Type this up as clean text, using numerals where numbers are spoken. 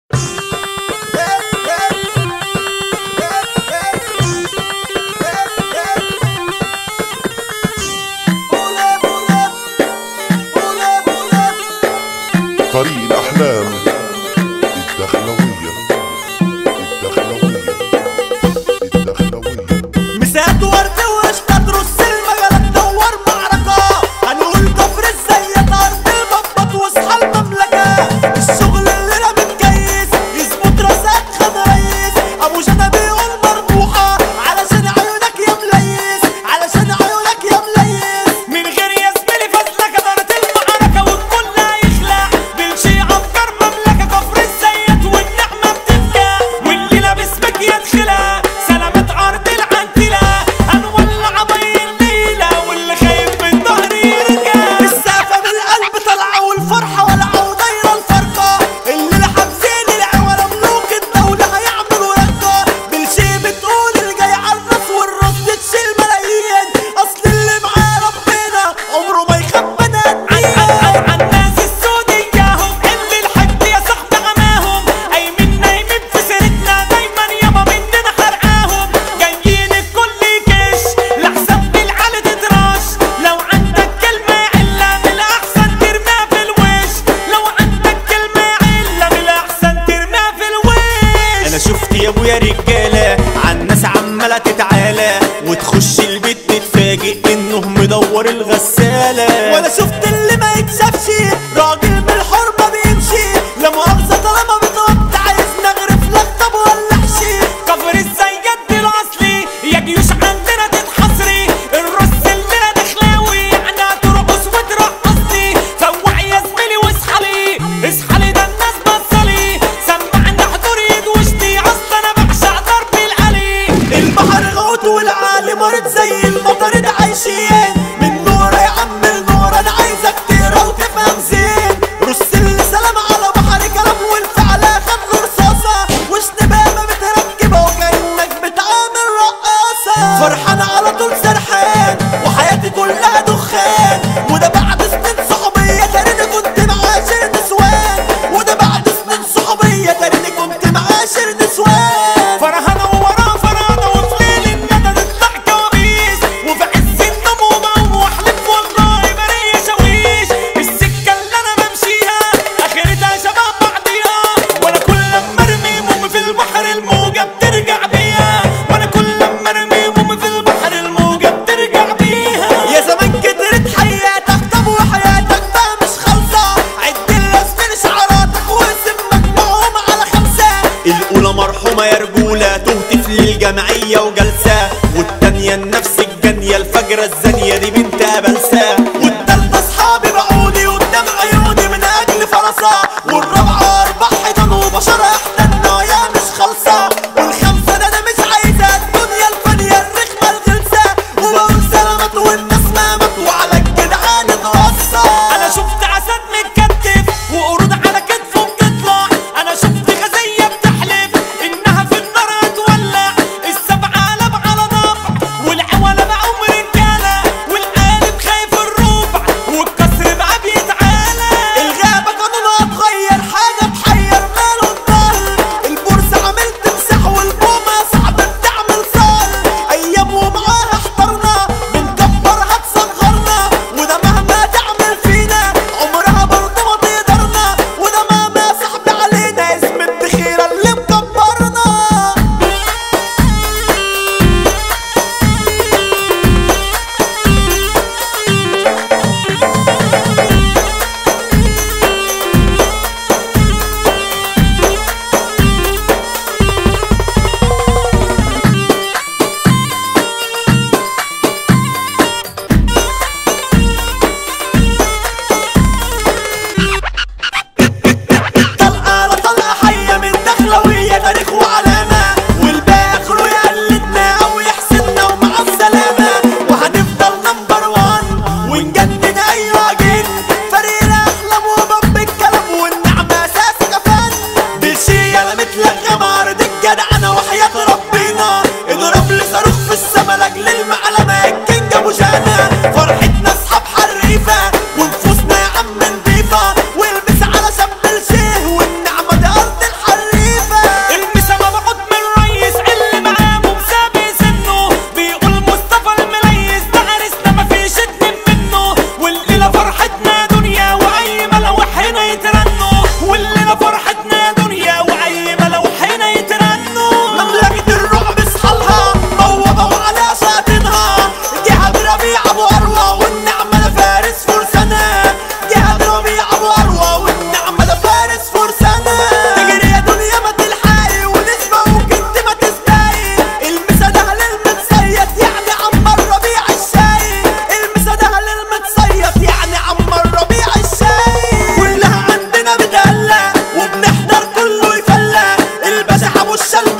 طريق الأحلام الدخلوية مسات ورد وقشطة ترص المجال تدور معركة هنقول كفر الزيات أرض المبط واصحى المملكة الشغل الليلة متكيس يظبط راسك خد ريس أبو جنى بيقول مربوحة علشان عيونك يا مليس علشان عيونك يا مليس من غير يا زميلي فازلك دارت المعركة والكل هيخلع بنشي أفكار مملكة كفر الزيات والنعمة بتبكى واللي لابس مكيات خلع سلامات أرض العنتلة هنولع بي الليلة واللي خايف من ظهري يرجع السقفة من القلب طالعة والفرحة ولعوا ودايرة الفرقة الليلة حابسين العوالة ملوك الدولة هيعملوا رقة بالشي بتقول الجاي عالراس والراس تشيل ملايين أصل اللي معاه ربنا عمره ما يخاف بنات عالناس السود إياهم اللي الحد يا صاحبي عماهم قايمين نايمين في سيرتنا دايما يابا مننا حرقاهم جايين الكل يكش لحساب بالعالي تتراش لو عندك كلمة إلا من الأحسن ترميها في الوش لو عندك كلمة إلا من الأحسن ترميها في الوش انا شفت يا ابويا رجاله عالناس عماله تتعالى وتخش البيت تتفاجئ انه مدور الغساله وانا شفت اللي ما يتشافش راجل من الحرمة بيمشي لا مؤاخذة طالما بتقط عايز نغرف لك طب ولا حشي كفر الزيات دي الاصلي يا جيوش عندنا تتحصري الرص اللي دخلاوي يعني هترقص وترقصني فوع يا زميلي واصحالي اصحالي ده الناس بصلي سمعنا حضور ايد وشتي اصل انا بعشق ضرب القلي البحر غوط والعالي مرض زي المطر ده عايشين من نور يا عم النور انا عايزك تقرا وتفهم زين رص السلام على بحر كلام والفعل اخد له رصاصه واشتباهه متركبه وكانك بتعامل رقاصه فرحان على طول سرحان وحياتي كلها دخان وده بعد سنين صحوبيه تاني كنت معاشر نسوان وده بعد سنين صحوبيه تاني كنت معاشر نسوان فرحانه ووراه فرحانه وفي ليل الندى تطلع كوابيس وفي عز النوم ومقوم واحلف والله بريه شاويش السكه اللي انا بمشيها اخرتها شبه بعضيها وانا كل لما ارمي مومي في البحر الموجه بترجع بيها وانا كل لما ارمي مومي في البحر الموجه بترجع بيها يا زمان كترت حياتك طب وحياتك بقى مش خالصه عد الرسم شعراتك واسم مجموعهم على 5 الاولى مرحومه يا رجوله تهتف للجمعيه وجلسه والتانيه النفس الجانيه الفجره الزانيه دي بنت ابلسه والتالتة اصحابي بعوني قدام عيوني من اجل فرصة والرابعة 4 حيطان وبشر احتنا يا مش خالصة والخامسة ده انا مش عايزة الدنيا الفانية الرخمة الغلسة وبقول سلامات والناس مامت وعلى الجدعان اتوصى انا شفت عسد متكتف وقرود على كتفه بتطلع انا شفت غزية بتحلف انها في النار هتولع السبعة قلب على ضبع والعوالة بقوا رجالة والقالب خايف الشلوت